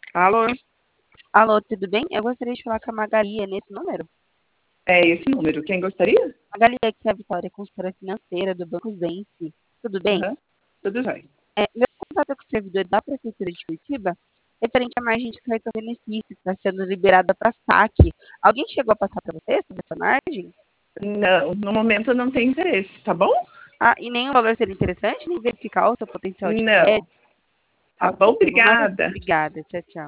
Alô? Alô, tudo bem? Eu gostaria de falar com a Magali, é nesse número? É esse número. Quem gostaria? Magali, aqui é a Vitória, consultora financeira do Banco Zense. Tudo bem? Aham. Tudo jóia. Meu contato é com o servidor da Prefeitura de Curitiba, referente a margem de cartão benefício que está sendo liberada para saque. Alguém chegou a passar para você sobre essa margem? Não, no momento não tem interesse, tá bom? Ah, e nem o valor seria interessante, nem verificar o seu potencial de Não. crédito? Tá Ok, bom, eu vou mandar. obrigada. Obrigada, tchau, tchau.